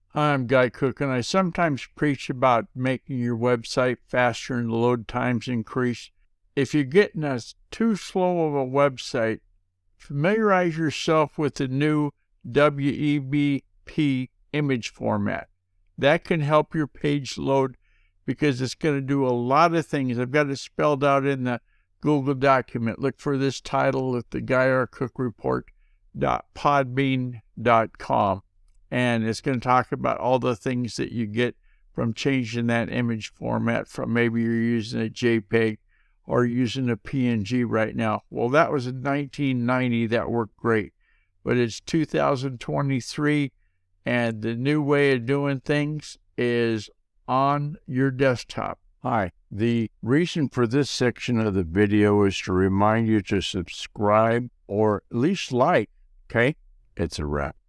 I'm Guy Cook, and I sometimes preach about making your website faster and the load times increase. If you're getting too slow of a website, familiarize yourself with the new WEBP image format. That can help your page load because it's going to do a lot of things. I've got it spelled out in the Google document. Look for this title at the GuyRCookReport.podbean.com. And it's going to talk about all the things that you get from changing that image format from maybe you're using a JPEG or using a PNG right now. Well, that was in 1990. That worked great. But it's 2023, and the new way of doing things is on your desktop. Hi. The reason for this section of the video is to remind you to subscribe or at least like. Okay? It's a wrap.